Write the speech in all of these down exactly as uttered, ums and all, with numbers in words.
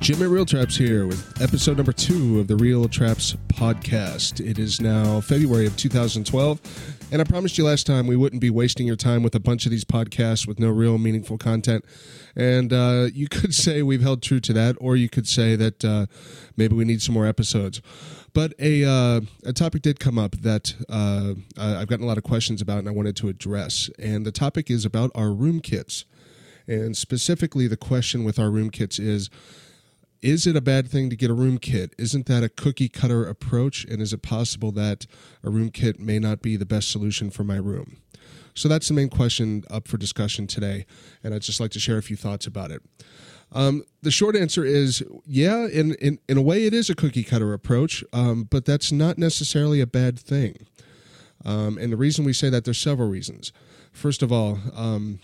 Jim at Real Traps here with episode number two of the Real Traps podcast. It is now February of two thousand twelve, and I promised you last time we wouldn't be wasting your time with a bunch of these podcasts with no real meaningful content. And uh, you could say we've held true to that, or you could say that uh, maybe we need some more episodes. But a uh, a topic did come up that uh, I've gotten a lot of questions about and I wanted to address. And the topic is about our room kits. And specifically the question with our room kits is, is it a bad thing to get a room kit? Isn't that a cookie cutter approach? And is it possible that a room kit may not be the best solution for my room? So that's the main question up for discussion today. And I'd just like to share a few thoughts about it. Um, the short answer is, yeah, in, in, in a way it is a cookie cutter approach, um, but that's not necessarily a bad thing. Um, and the reason we say that, there's several reasons. First of all, um,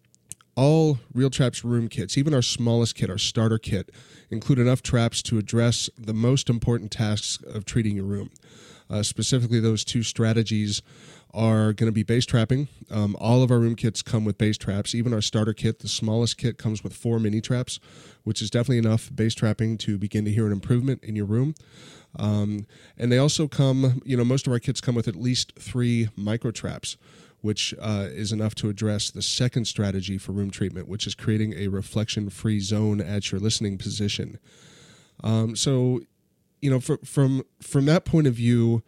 all Real Traps room kits, even our smallest kit, our starter kit, include enough traps to address the most important tasks of treating your room. Uh, specifically, those two strategies are going to be base trapping. Um, all of our room kits come with base traps. Even our starter kit, the smallest kit, comes with four mini traps, which is definitely enough base trapping to begin to hear an improvement in your room. Um, and they also come, you know, most of our kits come with at least three micro traps, which uh, is enough to address the second strategy for room treatment, which is creating a reflection-free zone at your listening position. Um, so, you know, for, from from that point of view,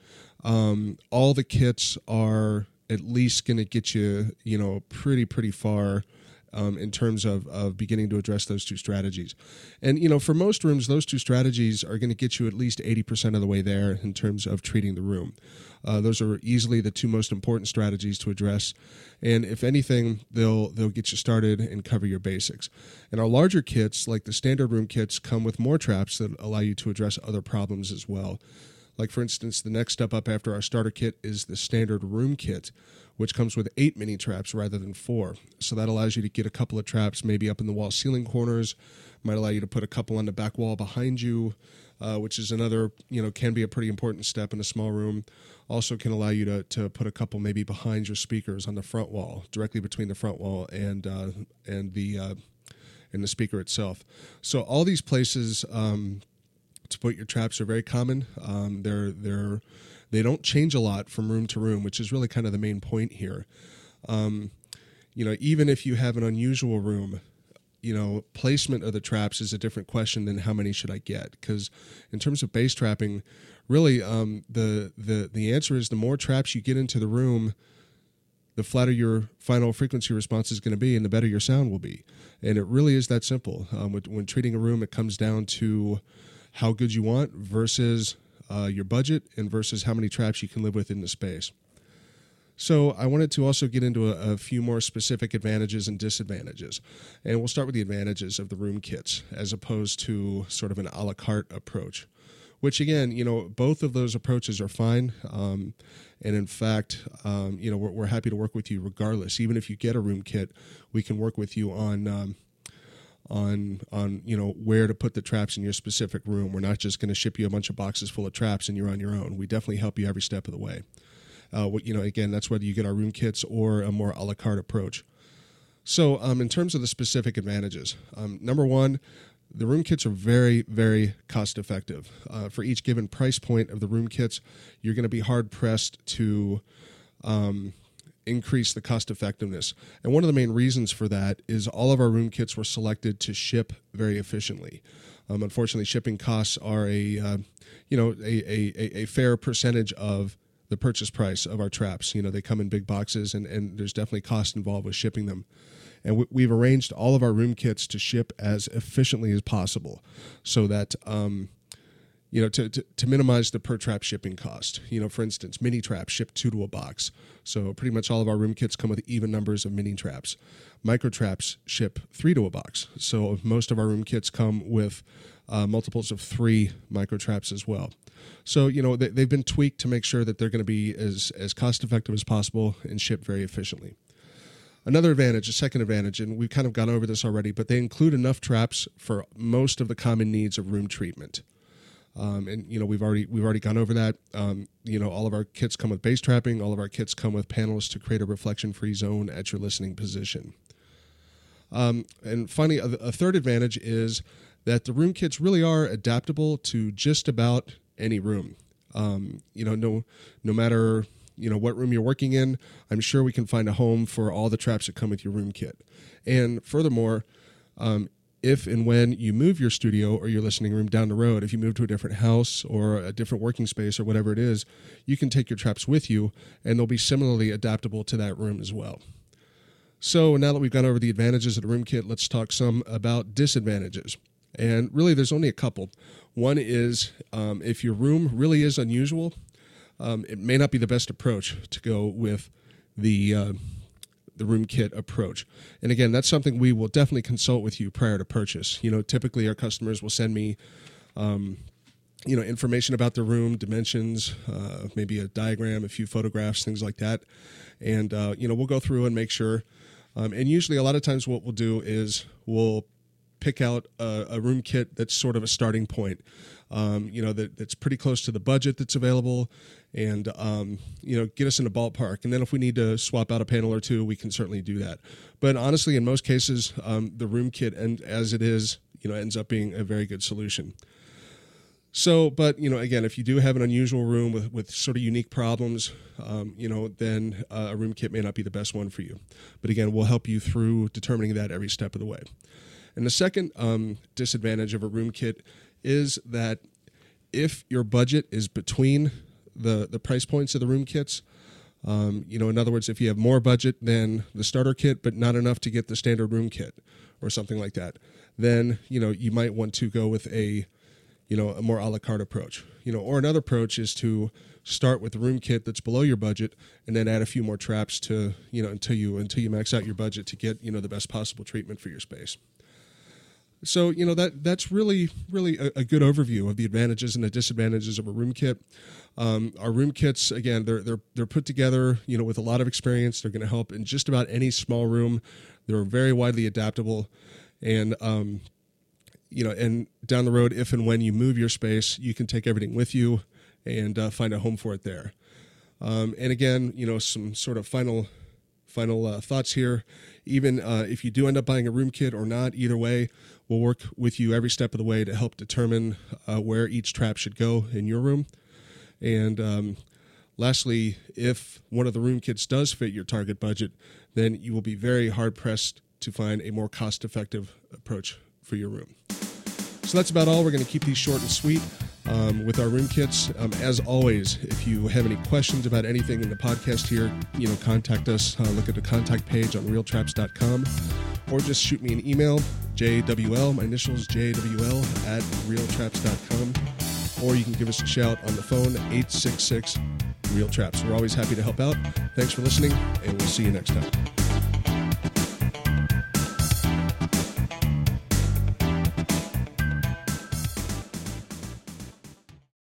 um, all the kits are at least going to get you, you know, pretty, pretty far um, in terms of, of beginning to address those two strategies. And, you know, for most rooms, those two strategies are going to get you at least eighty percent of the way there in terms of treating the room. Uh, those are easily the two most important strategies to address. And if anything, they'll they'll get you started and cover your basics. And our larger kits, like the standard room kits, come with more traps that allow you to address other problems as well. Like, for instance, the next step up after our starter kit is the standard room kit, which comes with eight mini traps rather than four. So that allows you to get a couple of traps maybe up in the wall ceiling corners, might allow you to put a couple on the back wall behind you, uh, which is another, you know, can be a pretty important step in a small room. Also can allow you to, to put a couple maybe behind your speakers on the front wall, directly between the front wall and uh, and the uh, and the speaker itself. So all these places um, to put your traps are very common. Um, they're they're they don't change a lot from room to room, which is really kind of the main point here. Um, you know, even if you have an unusual room, you know, placement of the traps is a different question than how many should I get. Because in terms of base trapping, really, um, the the the answer is the more traps you get into the room, the flatter your final frequency response is going to be, and the better your sound will be. And it really is that simple. Um, when, when treating a room, it comes down to how good you want versus uh, your budget, and versus how many traps you can live with in the space. So I wanted to also get into a, a few more specific advantages and disadvantages. And we'll start with the advantages of the room kits as opposed to sort of an a la carte approach, which, again, you know, both of those approaches are fine. Um, and in fact, um, you know, we're, we're happy to work with you regardless. Even if you get a room kit, we can work with you on, um, on, on, you know, where to put the traps in your specific room. We're not just going to ship you a bunch of boxes full of traps and you're on your own. We definitely help you every step of the way. Uh, what, you know, again, that's whether you get our room kits or a more a la carte approach. So um, in terms of the specific advantages, um, number one, the room kits are very, very cost effective. Uh, for each given price point of the room kits, you're going to be hard pressed to um, increase the cost effectiveness. And one of the main reasons for that is all of our room kits were selected to ship very efficiently. Um, unfortunately, shipping costs are a, uh, you know, a, a, a fair percentage of the purchase price of our traps. You know, they come in big boxes, and, and there's definitely cost involved with shipping them. And we, we've arranged all of our room kits to ship as efficiently as possible so that, um, you know, to, to, to minimize the per trap shipping cost. You know, for instance, mini traps ship two to a box. So pretty much all of our room kits come with even numbers of mini traps. Micro traps ship three to a box. So most of our room kits come with uh, multiples of three micro traps as well. So, you know, they, they've been tweaked to make sure that they're going to be as, as cost-effective as possible and ship very efficiently. Another advantage, a second advantage, and we've kind of gone over this already, but they include enough traps for most of the common needs of room treatment. Um, and, you know, we've already we've already gone over that. Um, you know, all of our kits come with base trapping. All of our kits come with panels to create a reflection-free zone at your listening position. Um, and finally, a, a third advantage is that the room kits really are adaptable to just about any room. Um, you know, no, no matter, you know, what room you're working in, I'm sure we can find a home for all the traps that come with your room kit. And furthermore, um, if and when you move your studio or your listening room down the road, if you move to a different house or a different working space or whatever it is, you can take your traps with you, and they'll be similarly adaptable to that room as well. So now that we've gone over the advantages of the room kit, let's talk some about disadvantages. And really, there's only a couple. One is um, if your room really is unusual, um, it may not be the best approach to go with the uh, the room kit approach. And again, that's something we will definitely consult with you prior to purchase. You know, typically our customers will send me, um, you know, information about their room, dimensions, uh, maybe a diagram, a few photographs, things like that. And, uh, you know, we'll go through and make sure. Um, and usually a lot of times what we'll do is we'll pick out a, a room kit that's sort of a starting point, um, you know, that, that's pretty close to the budget that's available, and, um, you know, get us in a ballpark. And then if we need to swap out a panel or two, we can certainly do that. But honestly, in most cases, um, the room kit, and as it is, you know, ends up being a very good solution. So, but, you know, again, if you do have an unusual room with, with sort of unique problems, um, you know, then uh, a room kit may not be the best one for you. But again, we'll help you through determining that every step of the way. And the second um, disadvantage of a room kit is that if your budget is between the, the price points of the room kits, um, you know, in other words, if you have more budget than the starter kit, but not enough to get the standard room kit or something like that, then, you know, you might want to go with a, you know, a more a la carte approach. You know, or another approach is to start with the room kit that's below your budget and then add a few more traps to, you know, until you until you max out your budget to get, you know, the best possible treatment for your space. So, you know, that that's really, really a, a good overview of the advantages and the disadvantages of a room kit. Um, our room kits, again, they're they're they're put together, you know, with a lot of experience. They're going to help in just about any small room. They're very widely adaptable, and um, you know, and down the road, if and when you move your space, you can take everything with you and uh, find a home for it there. Um, and again, you know, some sort of final. Final uh, thoughts here. Even uh, if you do end up buying a room kit or not, either way, we'll work with you every step of the way to help determine uh, where each trap should go in your room. And um, lastly, if one of the room kits does fit your target budget, then you will be very hard-pressed to find a more cost-effective approach for your room. So that's about all. We're going to keep these short and sweet. Um, with our room kits. Um, as always, if you have any questions about anything in the podcast here, you know, contact us. Uh, look at the contact page on real traps dot com, or just shoot me an email, J W L, my initials, J W L, at real traps dot com, or you can give us a shout on the phone, eight six six, real traps. We're always happy to help out. Thanks for listening, and we'll see you next time.